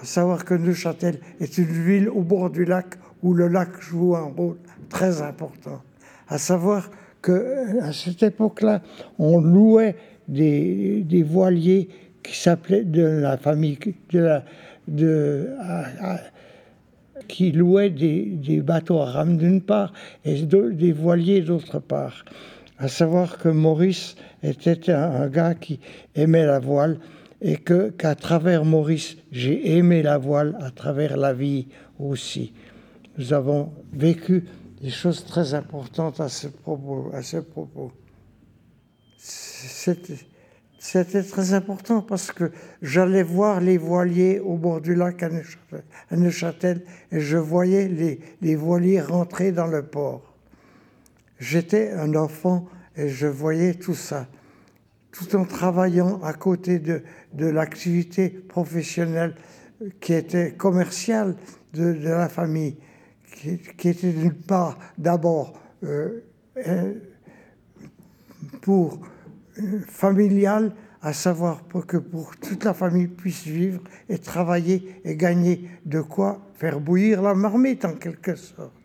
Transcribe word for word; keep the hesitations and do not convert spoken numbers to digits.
à savoir que Neuchâtel est une ville au bord du lac où le lac joue un rôle très important. À savoir qu'à cette époque-là, on louait des, des voiliers qui s'appelaient de la famille, de la, de, à, à, qui louaient des, des bateaux à rame d'une part et de, des voiliers d'autre part. À savoir que Maurice était un, un gars qui aimait la voile et que, qu'à travers Maurice, j'ai aimé la voile à travers la vie aussi. Nous avons vécu des choses très importantes à ce propos. À ce propos. C'était, c'était très important parce que j'allais voir les voiliers au bord du lac à Neuchâtel, à Neuchâtel et je voyais les, les voiliers rentrer dans le port. J'étais un enfant et je voyais tout ça, tout en travaillant à côté de, de l'activité professionnelle qui était commerciale de, de la famille, qui, qui était d'une part d'abord euh, pour euh, familiale, à savoir pour que pour toute la famille puisse vivre et travailler et gagner de quoi faire bouillir la marmite en quelque sorte.